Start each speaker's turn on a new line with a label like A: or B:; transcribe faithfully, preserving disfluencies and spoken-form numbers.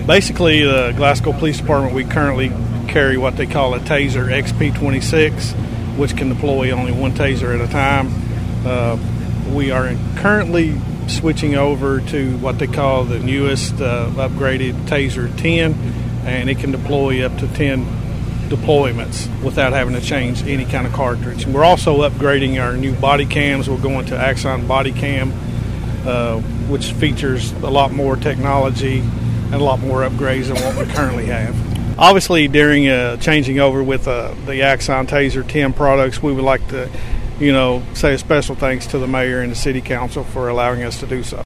A: Basically, the Glasgow Police Department, we currently carry what they call a Taser X P twenty-six, which can deploy only one Taser at a time. Uh, we are currently switching over to what they call the newest uh, upgraded Taser ten, and it can deploy up to ten deployments without having to change any kind of cartridge. We're also upgrading our new body cams. We're going to Axon Body Cam, uh, which features a lot more technology and a lot more upgrades than what we currently have. Obviously, during uh, changing over with uh, the Axon Taser ten products, we would like to, you know, say a special thanks to the mayor and the city council for allowing us to do so.